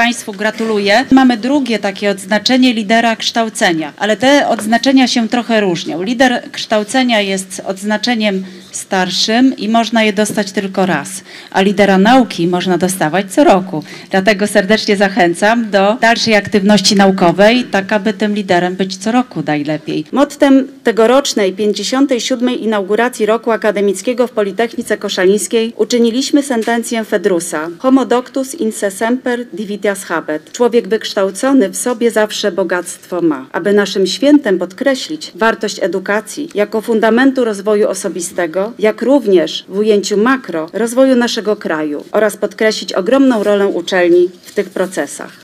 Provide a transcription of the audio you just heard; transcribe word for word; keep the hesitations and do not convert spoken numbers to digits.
Państwu gratuluję. Mamy drugie takie odznaczenie lidera kształcenia, ale te odznaczenia się trochę różnią. Lider kształcenia jest odznaczeniem starszym i można je dostać tylko raz, a lidera nauki można dostawać co roku. Dlatego serdecznie zachęcam do dalszej aktywności naukowej, tak aby tym liderem być co roku najlepiej. Mottem tegorocznej pięćdziesiątej siódmej inauguracji roku akademickiego w Politechnice Koszalińskiej uczyniliśmy sentencję Fedrusa: Homo doctus in se semper divitias habet. Człowiek wykształcony w sobie zawsze bogactwo ma. Aby naszym świętem podkreślić wartość edukacji jako fundamentu rozwoju osobistego, jak również w ujęciu makro rozwoju naszego kraju oraz podkreślić ogromną rolę uczelni w tych procesach.